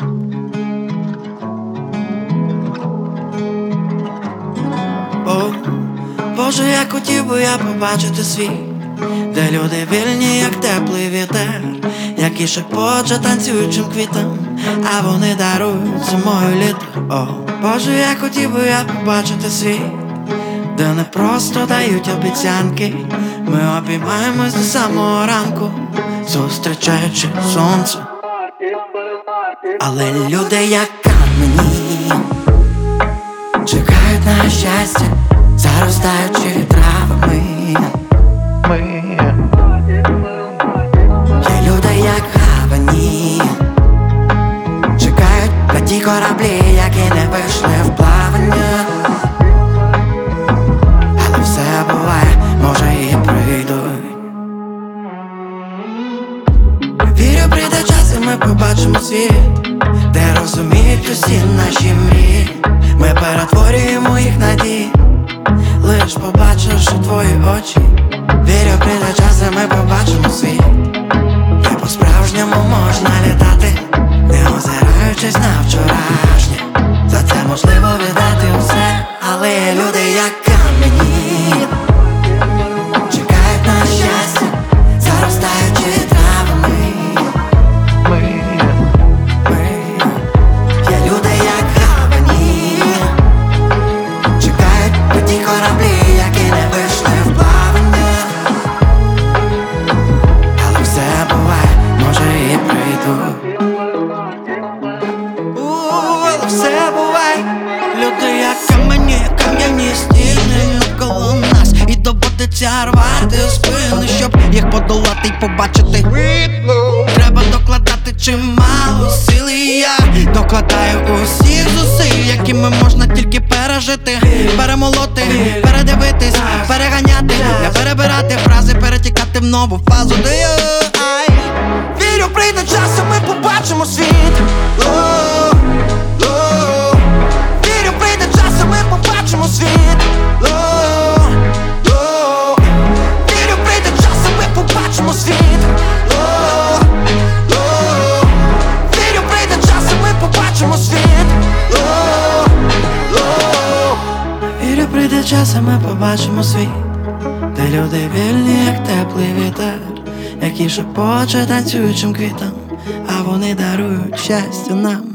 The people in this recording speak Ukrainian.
О, Боже, як хотів би я побачити світ, де люди вільні, як теплий вітер, які шепоче танцюючим квітам, а вони дарують зимою літо. О, Боже, як хотів би я побачити світ, де не просто дають обіцянки, ми обіймаємось до самого ранку, зустрічаючи сонце. Але люди, як камені, чекають на щастя, заростаючи травами. Є люди, як гавані, чекають на ті кораблі, які не вийшли в плавання. Але все буває, може і прийдуть. Вірю, прийде час і ми побачимо світ, де розуміють усі наші мрії. Ми перетворюємо їх на дії, лиш побачивши твої очі. Вірю, прийде час і ми побачимо світ, де по-справжньому можна літати, не озираючись на вчорашнє. За це можливо віддати усе, але є люди, як камені, чекають на щастя, заростаючи травами. Є люди, як гавані, чекають на ті кораблі, які не вийшли в плавання. Але все буває, може і прийдуть. Але все буває. Люди, як камені, кам'яні стіни навколо нас, і доводиться рвати спини, щоб їх подолати й побачити. Треба докладати чимало сил, і я докладаю усіх зусиль, якими можна тільки пережити, перемолоти, передивитись, переганяти, не перебирати фрази, перетікати в нову фазу. Вірю, прийде час, і ми побачимо світ. Вірю, прийде час, і ми побачимо світ. Вірю, прийде час, і ми побачимо світ. Вірю, прийде час, і ми побачимо світ. Вірю, прийде час, і ми побачимо світ, де люди вільні, як теплий вітер, які шепоче танцюючим квітам, а вони дарують щастя нам.